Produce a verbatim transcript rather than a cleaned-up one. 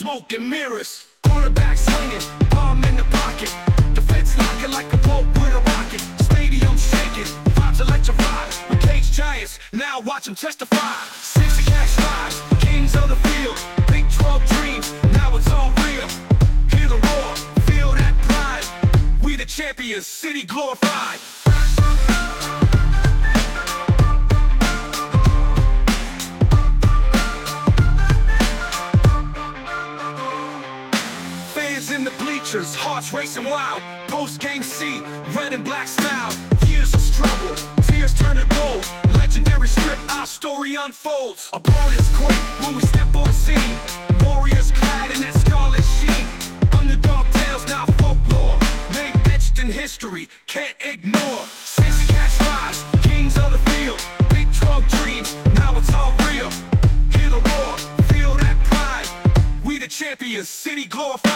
smoke and mirrors. Quarterback swinging, palm in the pocket. Defense knocking like a boat with a rocket. Stadium shaking, vibes electrified. We cage giants, now watch them testify. Six cash lives, kings of the field. Big twelve dreams, now it's all real. Hear the roar, feel that pride. We the champions, city glorified. In the bleachers, hearts racing wild. Post-game C, red and black style. Years of struggle, tears turn to gold. Legendary script, our story unfolds. Opponents quake when we step on scene. Warriors clad in that scarlet sheen. Underdog tales, now folklore. Name etched in history, can't ignore. Since cash lives, kings of the field. Big twelve dreams, now it's all real. Hear the roar, feel that pride. We the champions, city glorified.